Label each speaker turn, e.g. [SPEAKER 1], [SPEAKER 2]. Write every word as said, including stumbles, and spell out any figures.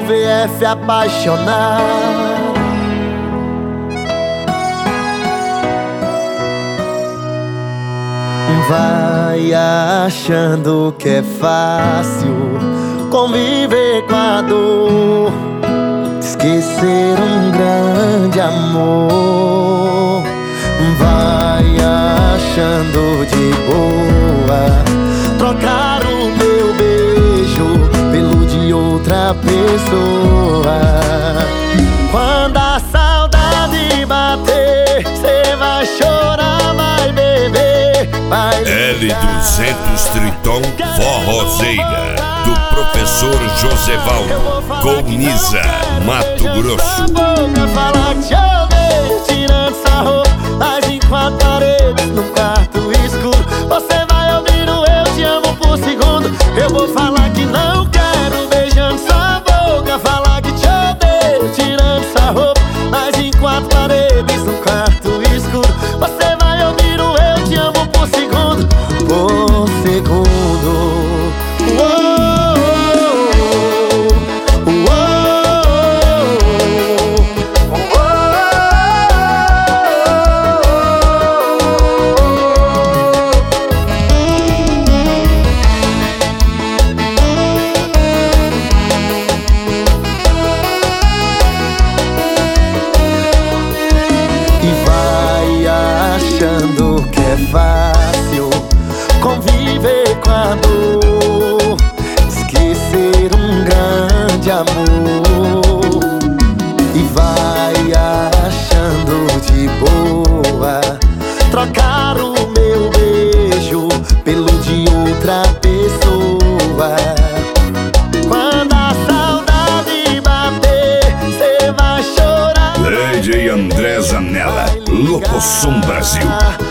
[SPEAKER 1] V F apaixonado. Vai achando que é fácil conviver com a dor, esquecer um grande amor. Vai achando de boa trocar o meu beijo pelo de outra pessoa. Quando a saudade bater, cê vai chorar, vai beber, vai
[SPEAKER 2] L duzentos Triton Forrozeira, do professor Josevaldo, Colniza, Mato Grosso.
[SPEAKER 1] Falar que te odeio, tirando essa roupa, mas em quatro paredes, num quarto escuro, você vai ouvir o eu te amo por segundo. Eu vou falar que não quero, beijando sua boca. Falar que te odeio, tirando essa roupa, mas em quatro paredes, num quarto escuro, você vai ouvir o eu te amo por segundo. Por segundo. Achando que é fácil conviver com a dor, esquecer um grande amor. E vai achando de boa trocar o meu beijo pelo de outra pessoa. Quando a saudade bater, cê vai chorar.
[SPEAKER 2] D J André Zanella, Locoção Brasil.